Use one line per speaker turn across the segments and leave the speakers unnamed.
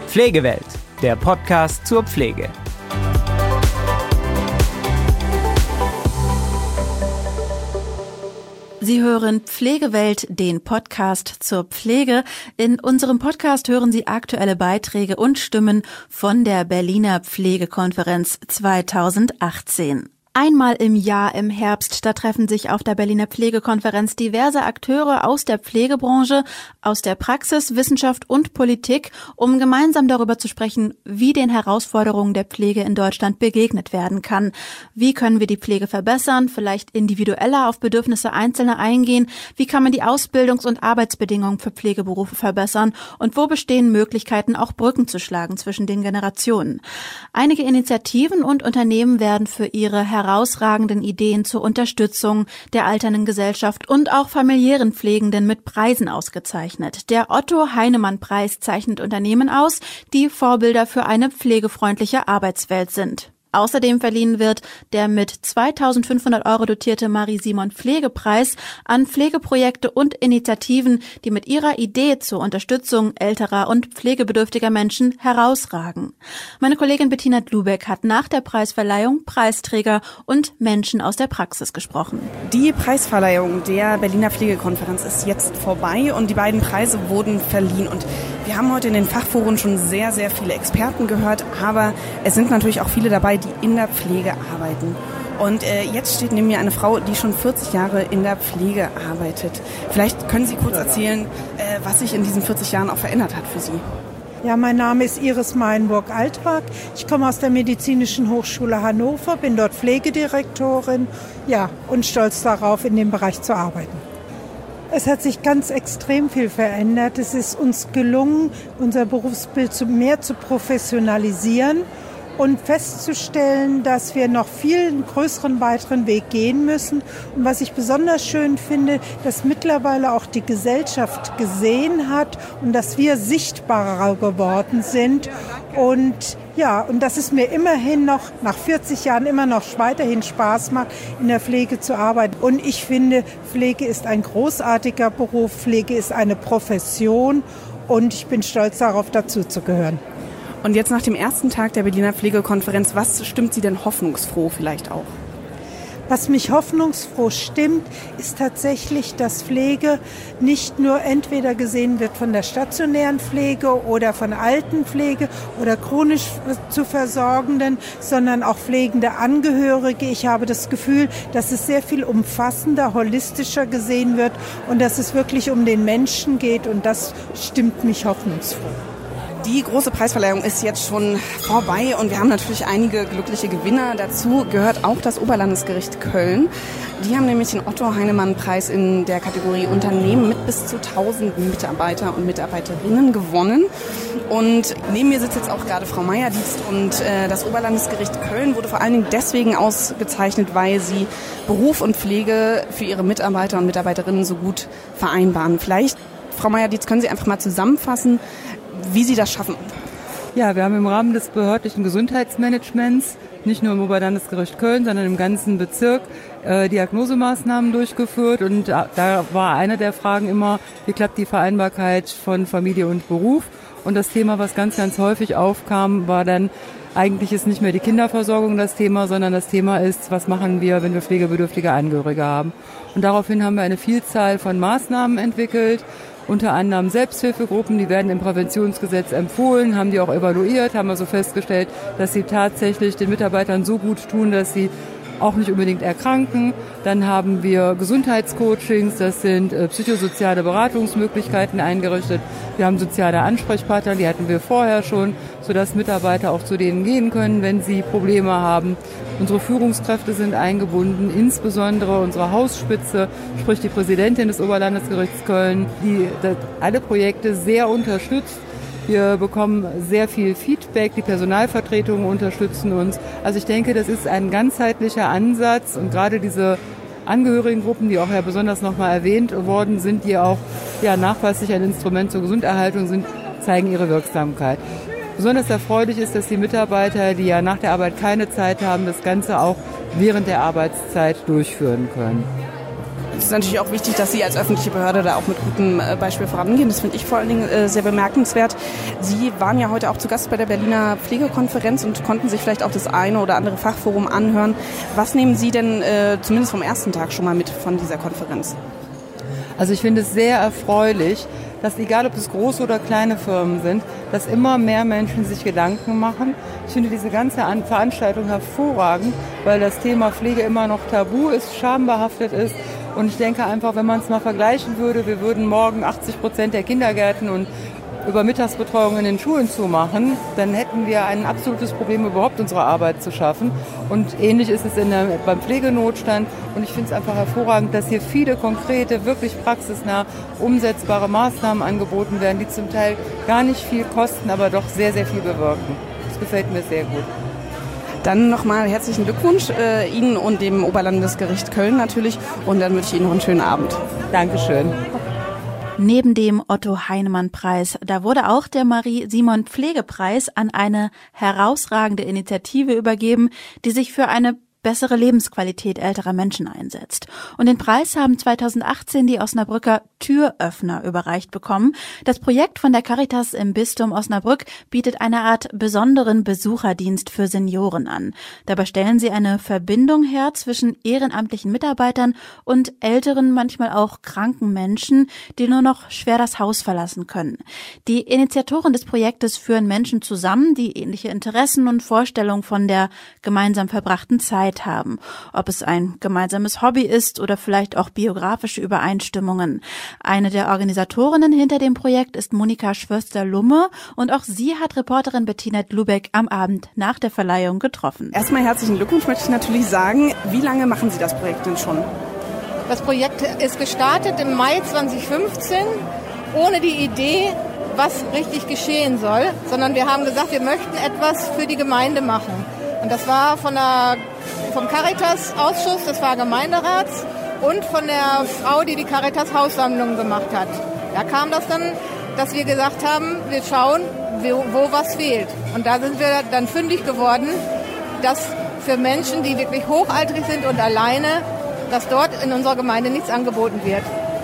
Pflegewelt, der Podcast zur Pflege.
Sie hören Pflegewelt, den Podcast zur Pflege. In unserem Podcast hören Sie aktuelle Beiträge und Stimmen von der Berliner Pflegekonferenz 2018. Einmal im Jahr im Herbst, da treffen sich auf der Berliner Pflegekonferenz diverse Akteure aus der Pflegebranche, aus der Praxis, Wissenschaft und Politik, um gemeinsam darüber zu sprechen, wie den Herausforderungen der Pflege in Deutschland begegnet werden kann. Wie können wir die Pflege verbessern, vielleicht individueller auf Bedürfnisse Einzelner eingehen? Wie kann man die Ausbildungs- und Arbeitsbedingungen für Pflegeberufe verbessern? Und wo bestehen Möglichkeiten, auch Brücken zu schlagen zwischen den Generationen? Einige Initiativen und Unternehmen werden für ihre herausragenden Ideen zur Unterstützung der alternden Gesellschaft und auch familiären Pflegenden mit Preisen ausgezeichnet. Der Otto-Heinemann-Preis zeichnet Unternehmen aus, die Vorbilder für eine pflegefreundliche Arbeitswelt sind. Außerdem verliehen wird der mit 2.500 € dotierte Marie-Simon-Pflegepreis an Pflegeprojekte und Initiativen, die mit ihrer Idee zur Unterstützung älterer und pflegebedürftiger Menschen herausragen. Meine Kollegin Bettina Dlubeck hat nach der Preisverleihung Preisträger und Menschen aus der Praxis gesprochen.
Die Preisverleihung der Berliner Pflegekonferenz ist jetzt vorbei und die beiden Preise wurden verliehen. Und wir haben heute in den Fachforen schon sehr, sehr viele Experten gehört, aber es sind natürlich auch viele dabei, die in der Pflege arbeiten. Und jetzt steht neben mir eine Frau, die schon 40 Jahre in der Pflege arbeitet. Vielleicht können Sie kurz erzählen, was sich in diesen 40 Jahren auch verändert hat für Sie.
Ja, mein Name ist Iris Meilenburg-Altrag. Ich komme aus der Medizinischen Hochschule Hannover, bin dort Pflegedirektorin, und stolz darauf, in dem Bereich zu arbeiten. Es hat sich ganz extrem viel verändert. Es ist uns gelungen, unser Berufsbild mehr zu professionalisieren und festzustellen, dass wir noch viel größeren weiteren Weg gehen müssen. Und was ich besonders schön finde, dass mittlerweile auch die Gesellschaft gesehen hat und dass wir sichtbarer geworden sind. Und dass es mir immerhin noch nach 40 Jahren immer noch weiterhin Spaß macht, in der Pflege zu arbeiten. Und ich finde, Pflege ist ein großartiger Beruf, Pflege ist eine Profession und ich bin stolz darauf, dazu zu gehören.
Und jetzt nach dem ersten Tag der Berliner Pflegekonferenz, was stimmt Sie denn hoffnungsfroh vielleicht auch?
Was mich hoffnungsfroh stimmt, ist tatsächlich, dass Pflege nicht nur entweder gesehen wird von der stationären Pflege oder von Altenpflege oder chronisch zu Versorgenden, sondern auch pflegende Angehörige. Ich habe das Gefühl, dass es sehr viel umfassender, holistischer gesehen wird und dass es wirklich um den Menschen geht und das stimmt mich hoffnungsfroh.
Die große Preisverleihung ist jetzt schon vorbei und wir haben natürlich einige glückliche Gewinner. Dazu gehört auch das Oberlandesgericht Köln. Die haben nämlich den Otto-Heinemann-Preis in der Kategorie Unternehmen mit bis zu 1.000 Mitarbeiter und Mitarbeiterinnen gewonnen. Und neben mir sitzt jetzt auch gerade Frau Meyer-Dietz und das Oberlandesgericht Köln wurde vor allen Dingen deswegen ausgezeichnet, weil sie Beruf und Pflege für ihre Mitarbeiter und Mitarbeiterinnen so gut vereinbaren. Vielleicht, Frau Meyer-Dietz, können Sie einfach mal zusammenfassen, wie Sie das schaffen?
Ja, wir haben im Rahmen des behördlichen Gesundheitsmanagements, nicht nur im Oberlandesgericht Köln, sondern im ganzen Bezirk, Diagnosemaßnahmen durchgeführt. Und da war eine der Fragen immer, wie klappt die Vereinbarkeit von Familie und Beruf? Und das Thema, was ganz, ganz häufig aufkam, war dann, eigentlich ist nicht mehr die Kinderversorgung das Thema, sondern das Thema ist, was machen wir, wenn wir pflegebedürftige Angehörige haben? Und daraufhin haben wir eine Vielzahl von Maßnahmen entwickelt, unter anderem Selbsthilfegruppen, die werden im Präventionsgesetz empfohlen, haben die auch evaluiert, haben also festgestellt, dass sie tatsächlich den Mitarbeitern so gut tun, dass sie auch nicht unbedingt erkranken. Dann haben wir Gesundheitscoachings, das sind psychosoziale Beratungsmöglichkeiten eingerichtet. Wir haben soziale Ansprechpartner, die hatten wir vorher schon, sodass Mitarbeiter auch zu denen gehen können, wenn sie Probleme haben. Unsere Führungskräfte sind eingebunden, insbesondere unsere Hausspitze, sprich die Präsidentin des Oberlandesgerichts Köln, die alle Projekte sehr unterstützt. Wir bekommen sehr viel Feedback, die Personalvertretungen unterstützen uns. Also ich denke, das ist ein ganzheitlicher Ansatz und gerade diese Angehörigengruppen, die auch ja besonders nochmal erwähnt worden sind, die auch nachweislich ein Instrument zur Gesunderhaltung sind, zeigen ihre Wirksamkeit. Besonders erfreulich ist, dass die Mitarbeiter, die ja nach der Arbeit keine Zeit haben, das Ganze auch während der Arbeitszeit durchführen können.
Es ist natürlich auch wichtig, dass Sie als öffentliche Behörde da auch mit gutem Beispiel vorangehen. Das finde ich vor allen Dingen sehr bemerkenswert. Sie waren ja heute auch zu Gast bei der Berliner Pflegekonferenz und konnten sich vielleicht auch das eine oder andere Fachforum anhören. Was nehmen Sie denn zumindest vom ersten Tag schon mal mit von dieser Konferenz?
Also ich finde es sehr erfreulich, dass egal ob es große oder kleine Firmen sind, dass immer mehr Menschen sich Gedanken machen. Ich finde diese ganze Veranstaltung hervorragend, weil das Thema Pflege immer noch tabu ist, schambehaftet ist. Und ich denke einfach, wenn man es mal vergleichen würde, wir würden morgen 80% der Kindergärten und Übermittagsbetreuung in den Schulen zumachen, dann hätten wir ein absolutes Problem, überhaupt unsere Arbeit zu schaffen. Und ähnlich ist es beim Pflegenotstand. Und ich finde es einfach hervorragend, dass hier viele konkrete, wirklich praxisnah umsetzbare Maßnahmen angeboten werden, die zum Teil gar nicht viel kosten, aber doch sehr, sehr viel bewirken. Das gefällt mir sehr gut.
Dann nochmal herzlichen Glückwunsch Ihnen und dem Oberlandesgericht Köln natürlich. Und dann wünsche ich Ihnen noch einen schönen Abend.
Dankeschön.
Neben dem Otto-Heinemann-Preis, da wurde auch der Marie-Simon-Pflegepreis an eine herausragende Initiative übergeben, die sich für eine bessere Lebensqualität älterer Menschen einsetzt. Und den Preis haben 2018 die Osnabrücker Türöffner überreicht bekommen. Das Projekt von der Caritas im Bistum Osnabrück bietet eine Art besonderen Besucherdienst für Senioren an. Dabei stellen sie eine Verbindung her zwischen ehrenamtlichen Mitarbeitern und älteren, manchmal auch kranken Menschen, die nur noch schwer das Haus verlassen können. Die Initiatoren des Projektes führen Menschen zusammen, die ähnliche Interessen und Vorstellungen von der gemeinsam verbrachten Zeit haben. Ob es ein gemeinsames Hobby ist oder vielleicht auch biografische Übereinstimmungen. Eine der Organisatorinnen hinter dem Projekt ist Monika Schwörster-Lumme und auch sie hat Reporterin Bettina Lubeck am Abend nach der Verleihung getroffen.
Erstmal herzlichen Glückwunsch, möchte ich natürlich sagen. Wie lange machen Sie das Projekt denn schon?
Das Projekt ist gestartet im Mai 2015, ohne die Idee, was richtig geschehen soll, sondern wir haben gesagt, wir möchten etwas für die Gemeinde machen. Und das war vom Caritas-Ausschuss, das war Gemeinderats und von der Frau, die Caritas-Haussammlung gemacht hat. Da kam das dann, dass wir gesagt haben, wir schauen, wo was fehlt. Und da sind wir dann fündig geworden, dass für Menschen, die wirklich hochaltrig sind und alleine, dass dort in unserer Gemeinde nichts angeboten wird.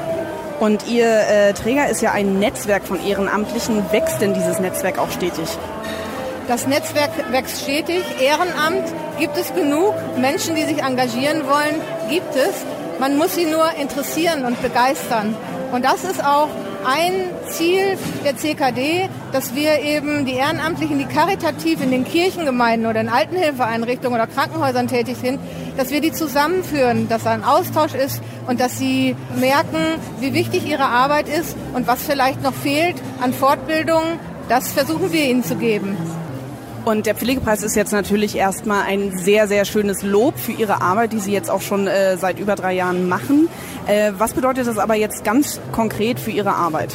Und Ihr Träger ist ja ein Netzwerk von Ehrenamtlichen. Wächst denn dieses Netzwerk auch stetig?
Das Netzwerk wächst stetig. Ehrenamt gibt es genug. Menschen, die sich engagieren wollen, gibt es. Man muss sie nur interessieren und begeistern. Und das ist auch ein Ziel der CKD, dass wir eben die Ehrenamtlichen, die karitativ in den Kirchengemeinden oder in Altenhilfeeinrichtungen oder Krankenhäusern tätig sind, dass wir die zusammenführen, dass da ein Austausch ist und dass sie merken, wie wichtig ihre Arbeit ist und was vielleicht noch fehlt an Fortbildung. Das versuchen wir ihnen zu geben.
Und der Pflegepreis ist jetzt natürlich erstmal ein sehr, sehr schönes Lob für Ihre Arbeit, die Sie jetzt auch schon seit über 3 Jahren machen. Was bedeutet das aber jetzt ganz konkret für Ihre Arbeit?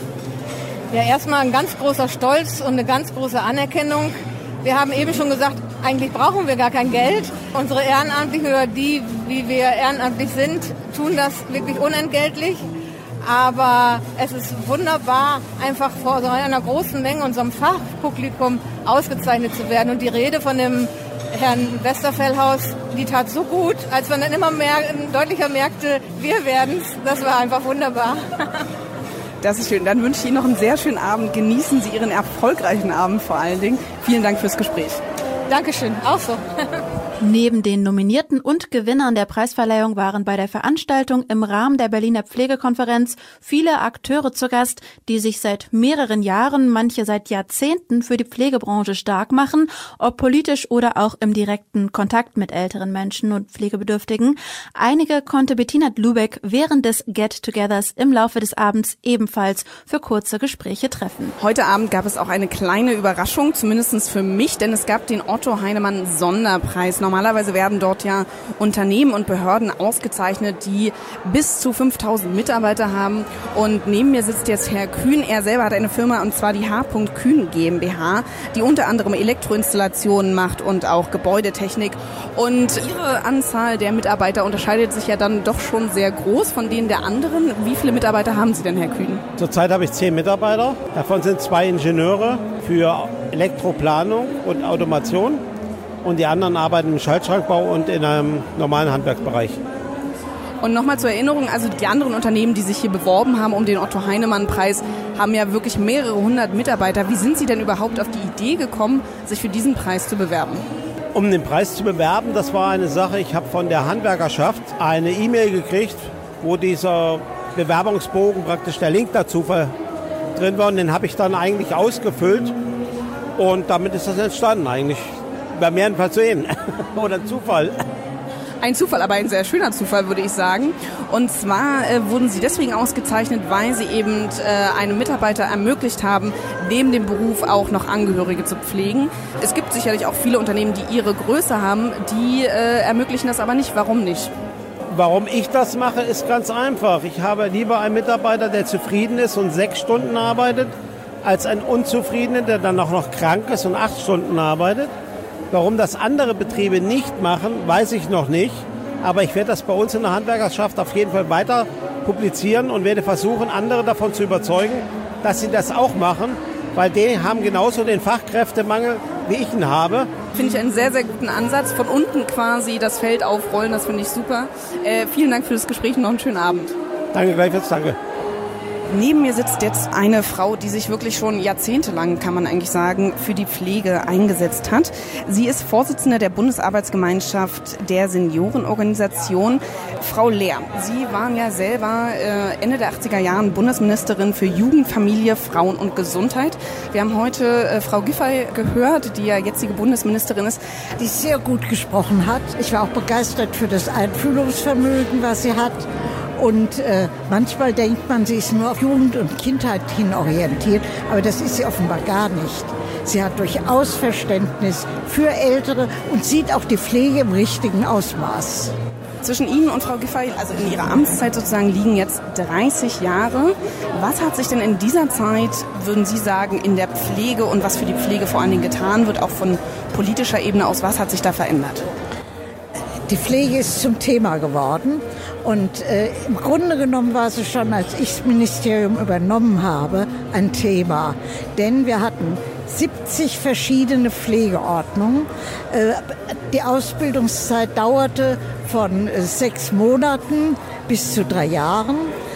Ja, erstmal ein ganz großer Stolz und eine ganz große Anerkennung. Wir haben eben schon gesagt, eigentlich brauchen wir gar kein Geld. Unsere Ehrenamtlichen oder die, wie wir ehrenamtlich sind, tun das wirklich unentgeltlich. Aber es ist wunderbar, einfach vor so einer großen Menge, unserem Fachpublikum, ausgezeichnet zu werden. Und die Rede von dem Herrn Westerfellhaus, die tat so gut, als man dann immer mehr, deutlicher merkte, wir werden's. Das war einfach wunderbar.
Das ist schön. Dann wünsche ich Ihnen noch einen sehr schönen Abend. Genießen Sie Ihren erfolgreichen Abend vor allen Dingen. Vielen Dank fürs Gespräch.
Dankeschön, auch so.
Neben den Nominierten und Gewinnern der Preisverleihung waren bei der Veranstaltung im Rahmen der Berliner Pflegekonferenz viele Akteure zu Gast, die sich seit mehreren Jahren, manche seit Jahrzehnten für die Pflegebranche stark machen, ob politisch oder auch im direkten Kontakt mit älteren Menschen und Pflegebedürftigen. Einige konnte Bettina Lubeck während des Get-Togethers im Laufe des Abends ebenfalls für kurze Gespräche treffen.
Heute Abend gab es auch eine kleine Überraschung, zumindest für mich, denn es gab den Otto Heinemann Sonderpreis. Normalerweise werden dort ja Unternehmen und Behörden ausgezeichnet, die bis zu 5000 Mitarbeiter haben. Und neben mir sitzt jetzt Herr Kühn. Er selber hat eine Firma, und zwar die H. Kühn GmbH, die unter anderem Elektroinstallationen macht und auch Gebäudetechnik. Und Ihre Anzahl der Mitarbeiter unterscheidet sich ja dann doch schon sehr groß von denen der anderen. Wie viele Mitarbeiter haben Sie denn, Herr Kühn?
Zurzeit habe ich 10 Mitarbeiter. Davon sind 2 Ingenieure für Elektroplanung und Automation. Und die anderen arbeiten im Schaltschrankbau und in einem normalen Handwerksbereich.
Und nochmal zur Erinnerung, also die anderen Unternehmen, die sich hier beworben haben um den Otto-Heinemann-Preis, haben ja wirklich mehrere hundert Mitarbeiter. Wie sind Sie denn überhaupt auf die Idee gekommen, sich für diesen Preis zu bewerben?
Um den Preis zu bewerben, das war eine Sache, ich habe von der Handwerkerschaft eine E-Mail gekriegt, wo dieser Bewerbungsbogen, praktisch der Link dazu drin war. Und den habe ich dann eigentlich ausgefüllt und damit ist das entstanden eigentlich. Bei mir jedenfalls sehen. Oder ein Zufall.
Ein Zufall, aber ein sehr schöner Zufall, würde ich sagen. Und zwar wurden Sie deswegen ausgezeichnet, weil Sie eben einem Mitarbeiter ermöglicht haben, neben dem Beruf auch noch Angehörige zu pflegen. Es gibt sicherlich auch viele Unternehmen, die ihre Größe haben, die ermöglichen das aber nicht. Warum nicht?
Warum ich das mache, ist ganz einfach. Ich habe lieber einen Mitarbeiter, der zufrieden ist und 6 Stunden arbeitet, als einen Unzufriedenen, der dann auch noch krank ist und 8 Stunden arbeitet. Warum das andere Betriebe nicht machen, weiß ich noch nicht. Aber ich werde das bei uns in der Handwerkerschaft auf jeden Fall weiter publizieren und werde versuchen, andere davon zu überzeugen, dass sie das auch machen, weil die haben genauso den Fachkräftemangel, wie ich ihn habe.
Finde ich einen sehr, sehr guten Ansatz. Von unten quasi das Feld aufrollen, das finde ich super. Vielen Dank für das Gespräch und noch einen schönen Abend.
Danke gleichfalls, danke.
Neben mir sitzt jetzt eine Frau, die sich wirklich schon jahrzehntelang, kann man eigentlich sagen, für die Pflege eingesetzt hat. Sie ist Vorsitzende der Bundesarbeitsgemeinschaft der Seniorenorganisation. Frau Lehr, Sie waren ja selber Ende der 80er Jahren Bundesministerin für Jugend, Familie, Frauen und Gesundheit. Wir haben heute Frau Giffey gehört, die ja jetzige Bundesministerin ist.
Die sehr gut gesprochen hat. Ich war auch begeistert für das Einfühlungsvermögen, was sie hat. Und manchmal denkt man, sie ist nur auf Jugend und Kindheit hin orientiert, aber das ist sie offenbar gar nicht. Sie hat durchaus Verständnis für Ältere und sieht auch die Pflege im richtigen Ausmaß.
Zwischen Ihnen und Frau Giffey, also in Ihrer Amtszeit sozusagen, liegen jetzt 30 Jahre. Was hat sich denn in dieser Zeit, würden Sie sagen, in der Pflege und was für die Pflege vor allen Dingen getan wird, auch von politischer Ebene aus, was hat sich da verändert?
Die Pflege ist zum Thema geworden und im Grunde genommen war sie schon, als ich das Ministerium übernommen habe, ein Thema. Denn wir hatten 70 verschiedene Pflegeordnungen. Die Ausbildungszeit dauerte von 6 Monaten bis zu 3 Jahren.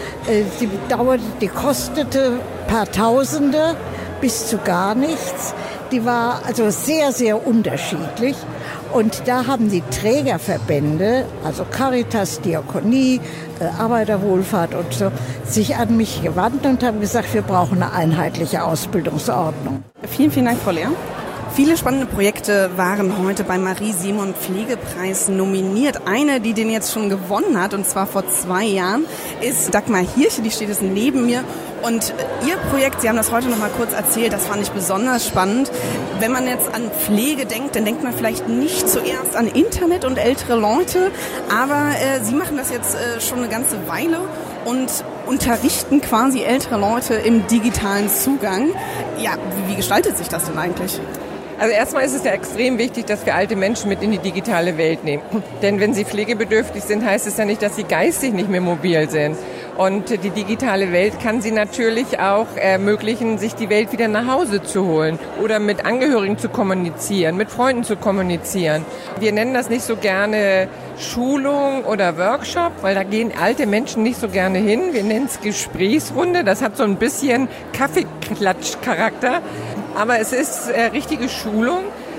Die kostete ein paar Tausende bis zu gar nichts. Die war also sehr, sehr unterschiedlich. Und da haben die Trägerverbände, also Caritas, Diakonie, Arbeiterwohlfahrt und so, sich an mich gewandt und haben gesagt, wir brauchen eine einheitliche Ausbildungsordnung.
Vielen, vielen Dank, Frau Lehr. Viele spannende Projekte waren heute beim Marie-Simon-Pflegepreis nominiert. Eine, die den jetzt schon gewonnen hat, und zwar vor 2 Jahren, ist Dagmar Hirche, die steht jetzt neben mir. Und ihr Projekt, Sie haben das heute noch mal kurz erzählt, das fand ich besonders spannend. Wenn man jetzt an Pflege denkt, dann denkt man vielleicht nicht zuerst an Internet und ältere Leute. Aber Sie machen das jetzt schon eine ganze Weile und unterrichten quasi ältere Leute im digitalen Zugang. Ja, wie gestaltet sich das denn eigentlich?
Also erstmal ist es ja extrem wichtig, dass wir alte Menschen mit in die digitale Welt nehmen. Denn wenn sie pflegebedürftig sind, heißt es ja nicht, dass sie geistig nicht mehr mobil sind. Und die digitale Welt kann sie natürlich auch ermöglichen, sich die Welt wieder nach Hause zu holen oder mit Angehörigen zu kommunizieren, mit Freunden zu kommunizieren. Wir nennen das nicht so gerne Schulung oder Workshop, weil da gehen alte Menschen nicht so gerne hin. Wir nennen es Gesprächsrunde. Das hat so ein bisschen Kaffeeklatsch-Charakter. Aber es ist richtige Schulung,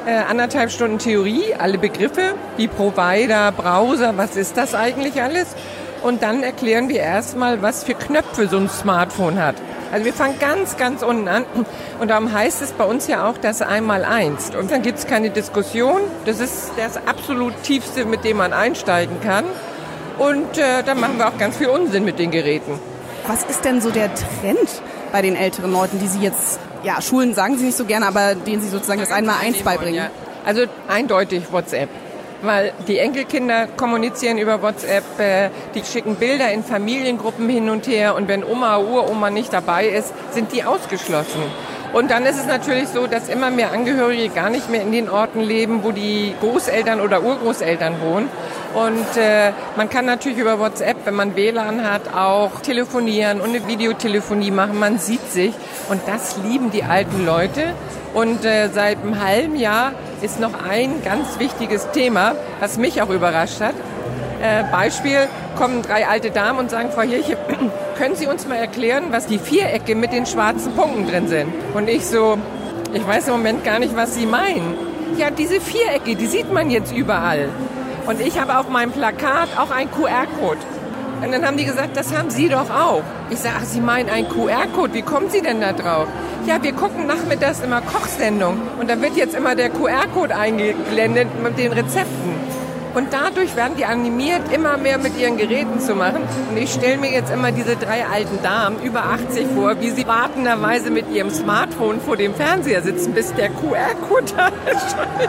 1,5 Stunden Theorie, alle Begriffe, wie Provider, Browser, was ist das eigentlich alles? Und dann erklären wir erstmal, was für Knöpfe so ein Smartphone hat. Also wir fangen ganz, ganz unten an und darum heißt es bei uns ja auch das Einmaleins. Und dann gibt es keine Diskussion, das ist das absolut Tiefste, mit dem man einsteigen kann. Und dann machen wir auch ganz viel Unsinn mit den Geräten.
Was ist denn so der Trend bei den älteren Leuten, die Sie jetzt, ja, Schulen sagen Sie nicht so gerne, aber denen Sie sozusagen das Einmaleins beibringen?
Ja. Also eindeutig WhatsApp. Weil die Enkelkinder kommunizieren über WhatsApp, die schicken Bilder in Familiengruppen hin und her und wenn Oma, Uroma nicht dabei ist, sind die ausgeschlossen. Und dann ist es natürlich so, dass immer mehr Angehörige gar nicht mehr in den Orten leben, wo die Großeltern oder Urgroßeltern wohnen. Und man kann natürlich über WhatsApp, wenn man WLAN hat, auch telefonieren und eine Videotelefonie machen. Man sieht sich und das lieben die alten Leute. Und seit einem halben Jahr ist noch ein ganz wichtiges Thema, was mich auch überrascht hat. Beispiel, kommen 3 alte Damen und sagen, Frau Hirche, können Sie uns mal erklären, was die Vierecke mit den schwarzen Punkten drin sind? Und ich weiß im Moment gar nicht, was Sie meinen. Ja, diese Vierecke, die sieht man jetzt überall. Und ich habe auf meinem Plakat auch einen QR-Code. Und dann haben die gesagt, das haben Sie doch auch. Ich sage, ach, Sie meinen einen QR-Code, wie kommen Sie denn da drauf? Ja, wir gucken nachmittags immer Kochsendungen und da wird jetzt immer der QR-Code eingeblendet mit den Rezepten. Und dadurch werden die animiert, immer mehr mit ihren Geräten zu machen. Und ich stelle mir jetzt immer diese 3 alten Damen über 80 vor, wie sie wartenderweise mit ihrem Smartphone vor dem Fernseher sitzen, bis der QR-Code da erscheint.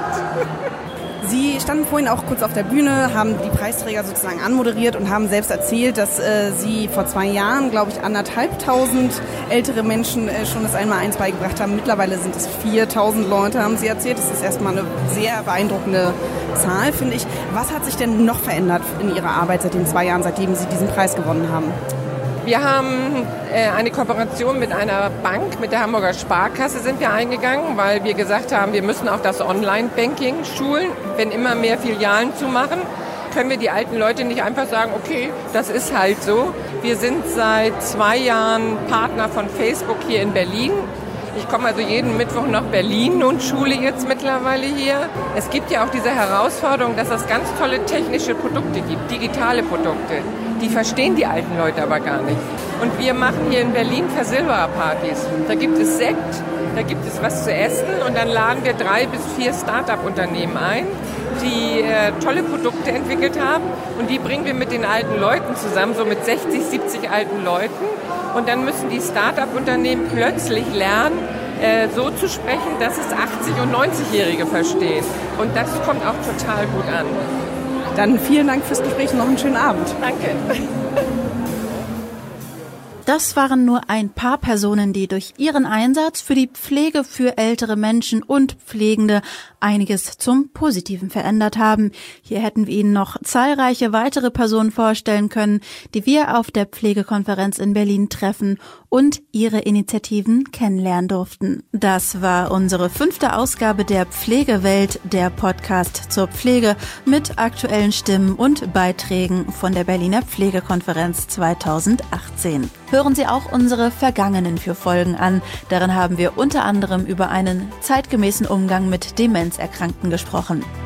Sie standen vorhin auch kurz auf der Bühne, haben die Preisträger sozusagen anmoderiert und haben selbst erzählt, dass Sie vor 2 Jahren, glaube ich, 1.500 ältere Menschen schon das Einmaleins beigebracht haben. Mittlerweile sind es 4.000 Leute, haben Sie erzählt. Das ist erstmal eine sehr beeindruckende Zahl, finde ich. Was hat sich denn noch verändert in Ihrer Arbeit seit den 2 Jahren, seitdem Sie diesen Preis gewonnen haben?
Wir haben eine Kooperation mit einer Bank, mit der Hamburger Sparkasse sind wir eingegangen, weil wir gesagt haben, wir müssen auch das Online-Banking schulen. Wenn immer mehr Filialen zumachen, können wir die alten Leute nicht einfach sagen, okay, das ist halt so. Wir sind seit 2 Jahren Partner von Facebook hier in Berlin. Ich komme also jeden Mittwoch nach Berlin und schule jetzt mittlerweile hier. Es gibt ja auch diese Herausforderung, dass es ganz tolle technische Produkte gibt, digitale Produkte. Die verstehen die alten Leute aber gar nicht. Und wir machen hier in Berlin Versilberer-Partys. Da gibt es Sekt, da gibt es was zu essen und dann laden wir 3 bis 4 Start-up-Unternehmen ein, die tolle Produkte entwickelt haben und die bringen wir mit den alten Leuten zusammen, so mit 60, 70 alten Leuten. Und dann müssen die Start-up-Unternehmen plötzlich lernen, so zu sprechen, dass es 80- und 90-Jährige verstehen. Und das kommt auch total gut an.
Dann vielen Dank fürs Gespräch und noch einen schönen Abend.
Danke.
Das waren nur ein paar Personen, die durch ihren Einsatz für die Pflege für ältere Menschen und Pflegende einiges zum Positiven verändert haben. Hier hätten wir Ihnen noch zahlreiche weitere Personen vorstellen können, die wir auf der Pflegekonferenz in Berlin treffen und ihre Initiativen kennenlernen durften. Das war unsere 5. Ausgabe der Pflegewelt, der Podcast zur Pflege mit aktuellen Stimmen und Beiträgen von der Berliner Pflegekonferenz 2018. Hören Sie auch unsere vergangenen 4 Folgen an. Darin haben wir unter anderem über einen zeitgemäßen Umgang mit Demenzerkrankten gesprochen.